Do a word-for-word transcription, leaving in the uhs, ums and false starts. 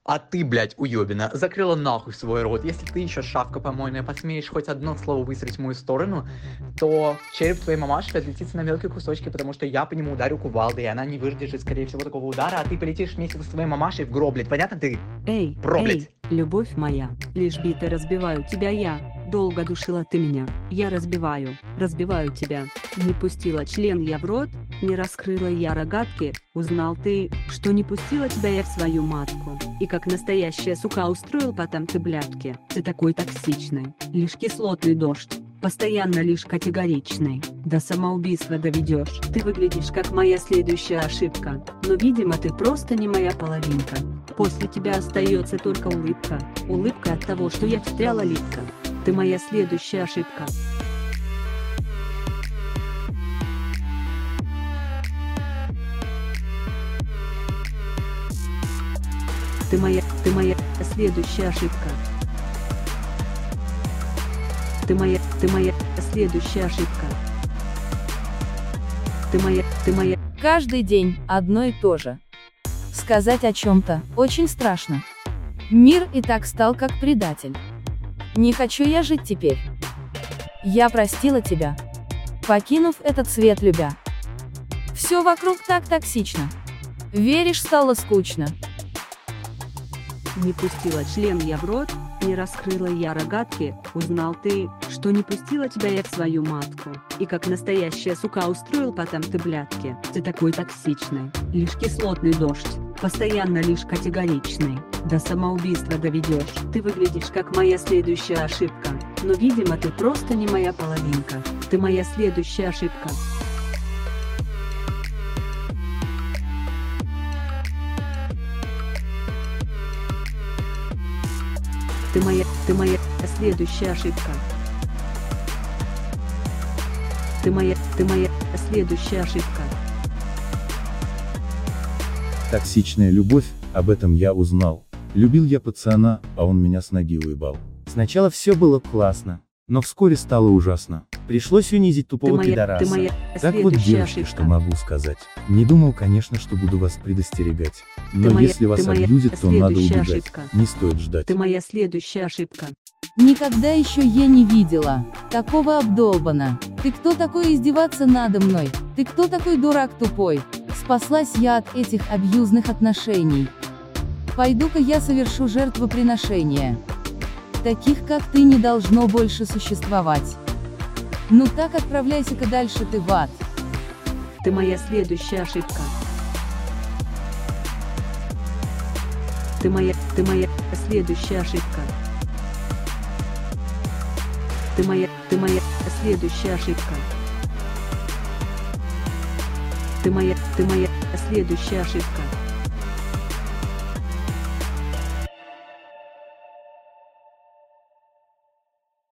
А ты, блядь, уёбина, закрыла нахуй свой рот. Если ты еще, шавка помойная, посмеешь хоть одно слово высрать в мою сторону, то череп твоей мамаши разлетится на мелкие кусочки, потому что я по нему ударю кувалдой, и она не выдержит, скорее всего, такого удара, а ты полетишь вместе со своей мамашей в гроб, блядь. Понятно ты? Эй, Про, эй, блядь. любовь моя, лишь битой разбиваю тебя я. Долго душила ты меня, я разбиваю, разбиваю тебя. Не пустила член я в рот, не раскрыла я рогатки, узнал ты, что не пустила тебя я в свою матку. И как настоящая сука устроил потом ты блядки. Ты такой токсичный, лишь кислотный дождь, постоянно лишь категоричный. До самоубийства доведешь. Ты выглядишь как моя следующая ошибка, но видимо ты просто не моя половинка. После тебя остается только улыбка, улыбка от того, что я встряла липко. Ты моя следующая ошибка. Ты моя, ты моя следующая ошибка. Ты моя, ты моя следующая ошибка. Ты моя, ты моя. Каждый день одно и то же. Сказать о чем-то очень страшно. Мир и так стал как предатель. Не хочу я жить теперь. Я простила тебя, покинув этот свет любя. Все вокруг так токсично. Веришь, стало скучно. Не пустила член я в рот, не раскрыла я рогатки, узнал ты, что не пустила тебя я в свою матку. И как настоящая сука устроил потом ты блядки. Ты такой токсичный, лишь кислотный дождь, постоянно лишь категоричный. До самоубийства доведешь. Ты выглядишь как моя следующая ошибка, но видимо ты просто не моя половинка. Ты моя следующая ошибка. Ты моя, ты моя следующая ошибка. Ты моя, ты моя следующая ошибка. Токсичная любовь, об этом я узнал. Любил я пацана, а он меня с ноги уебал. Сначала все было классно, но вскоре стало ужасно. Пришлось унизить тупого Ты моя, пидораса. ты моя Так вот, следующая девушки, ошибка. что могу сказать. Не думал, конечно, что буду вас предостерегать. Но Ты моя, если вас ты моя абьюзит, то надо следующая убегать. ошибка. Не стоит ждать. Ты моя следующая ошибка. Никогда еще я не видела такого обдолбана. Ты кто такой издеваться надо мной? Ты кто такой дурак тупой? Спаслась я от этих абьюзных отношений. Пойду-ка я совершу жертвоприношение. Таких как ты не должно больше существовать. Ну так отправляйся-ка дальше ты в ад. Ты моя следующая ошибка. Ты моя, ты моя следующая ошибка. Ты моя, ты моя следующая ошибка. Ты моя, ты моя следующая ошибка.